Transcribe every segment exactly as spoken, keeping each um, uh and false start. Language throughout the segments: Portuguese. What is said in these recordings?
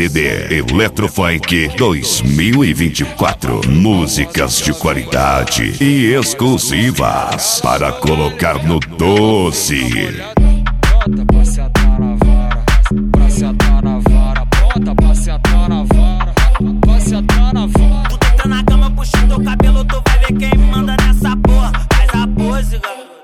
C D Eletrofunk dois mil e vinte e quatro. Músicas de qualidade e exclusivas para colocar no doce. Bota pra sentar na vara, pra sentar na vara, bota pra sentar na vara, pra sentar na vara. Tu deita na cama, puxa teu cabelo, tu vai ver quem manda nessa porra. Faz a pose, garoto.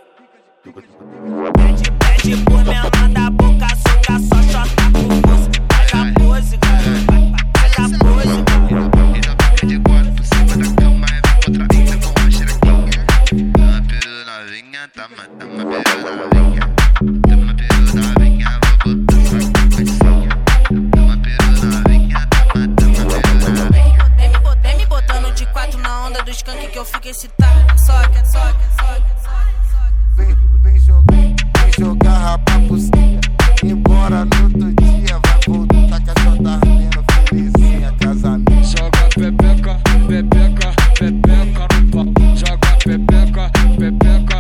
Pede, pede por minha manda a boca, suga, só chota com força. Faz a pose, garoto. Faz a pose, garoto. De quatro por cima da cama, é outra linda com uma xerequinha. Tama peru novinha, tama, tama peru novinha. Tama peru novinha, vou botar sua cabecinha. Tama peru novinha, tama, tama peru novinha. Vem me botando de quatro na onda do skunk que eu fico excitado. Soca, soca, soca, soca. Vem, vem jogar, vem jogar rapa por cima. Embora no outro dia vai voltar que a só tá ardendo felizinha, casamento. Joga pepeca, pepeca, pepeca no pau. Joga pepeca, pepeca.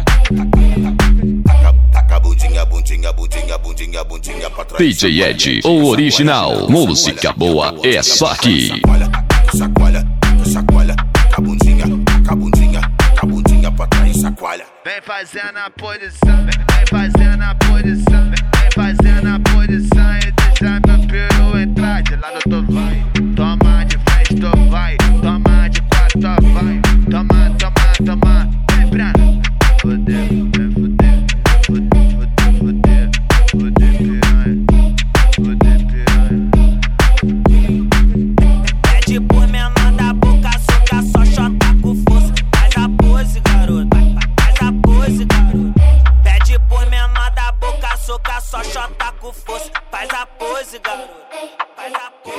Taca bundinha, bundinha, bundinha, bundinha, bundinha pra trás. D J Ed, o original. Música boa é só aqui. Chacoalha, chacoalha, chacoalha. Taca bundinha, taca bundinha, taca bundinha pra trás, chacoalha. Vem fazendo a posição, vem, vem fazendo a posição, vem, vem fazendo a posição e deixa meu peru entrar. De lado tu vai, toma de frente tu vai, toma de quatro tu vai, toma, toma, toma, vem pra fuder, vem fuder, fuder, fuder, fuder, fuder piranha, fuder piranha. Pede por menor da boca, suga, só chota com força. Faz a pose, garoto. Faz a pose, garoto. Pede por menor da boca, suga, só chota com força. Faz a pose, garoto. Faz a pose.